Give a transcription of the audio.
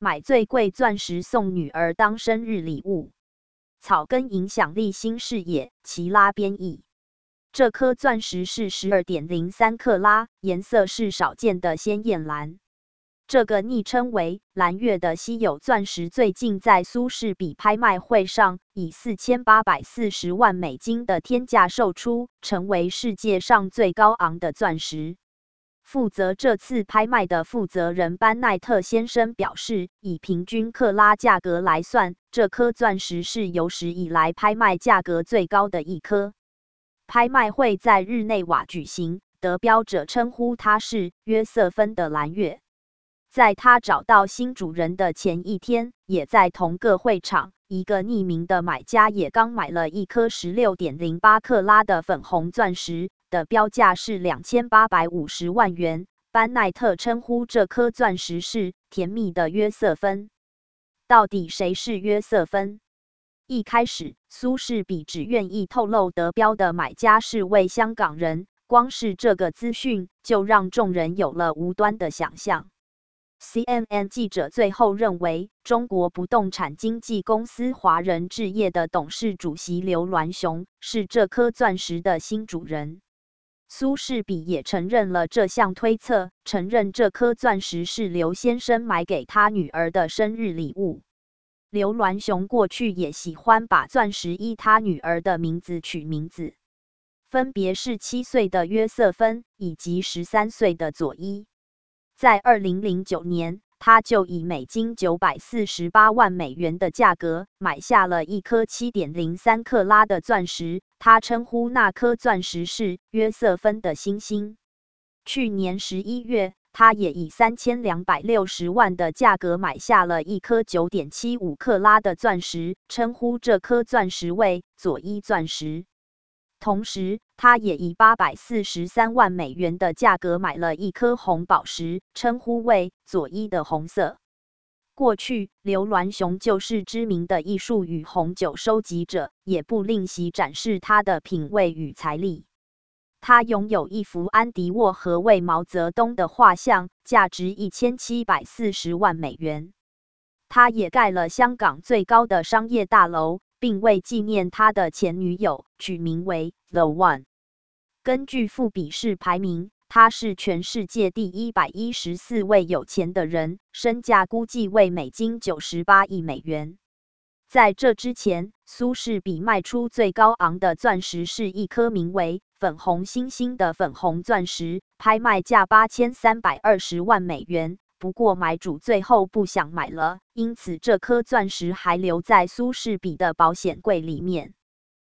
买最贵钻石送女儿当生日礼物。草根影响力新视野，齐拉编译。这颗钻石是 12.03 克拉，颜色是少见的鲜艳蓝。这个昵称为蓝月的稀有钻石，最近在苏士比拍卖会上以4840万美金的天价售出，成为世界上最高昂的钻石。负责这次拍卖的负责人班奈特先生表示，以平均克拉价格来算，这颗钻石是有史以来拍卖价格最高的一颗。拍卖会在日内瓦举行，得标者称呼它是约瑟芬的蓝月。在他找到新主人的前一天，也在同个会场，一个匿名的买家也刚买了一颗 16.08 克拉的粉红钻石，的标价是2850万元。班奈特称呼这颗钻石是甜蜜的约瑟芬。到底谁是约瑟芬？一开始，苏士比只愿意透露得标的买家是位香港人，光是这个资讯就让众人有了无端的想象。CNN 记者最后认为，中国不动产经纪公司华人置业的董事主席刘銮雄是这颗钻石的新主人。苏士比也承认了这项推测，承认这颗钻石是刘先生买给他女儿的生日礼物。刘銮雄过去也喜欢把钻石依他女儿的名字取名字，分别是7岁的约瑟芬以及13岁的佐伊。在2009年，他就以美金948万美元的价格买下了一颗 7.03 克拉的钻石，他称呼那颗钻石是约瑟芬的星星。去年11月，他也以3260万的价格买下了一颗 9.75 克拉的钻石，称呼这颗钻石为佐伊钻石。同时，他也以843万美元的价格买了一颗红宝石，称呼为佐伊的红色。过去，刘銮雄就是知名的艺术与红酒收集者，也不吝惜展示他的品味与财力。他拥有一幅安迪沃荷为毛泽东的画像，价值1740万美元。他也盖了香港最高的商业大楼，并为纪念他的前女友取名为 The One。根据富比士排名，他是全世界第114位有钱的人，身价估计为美金98亿美元。在这之前，苏士比卖出最高昂的钻石是一颗名为粉红星星的粉红钻石，拍卖价8320万美元。不过买主最后不想买了，因此这颗钻石还留在苏士比的保险柜里面。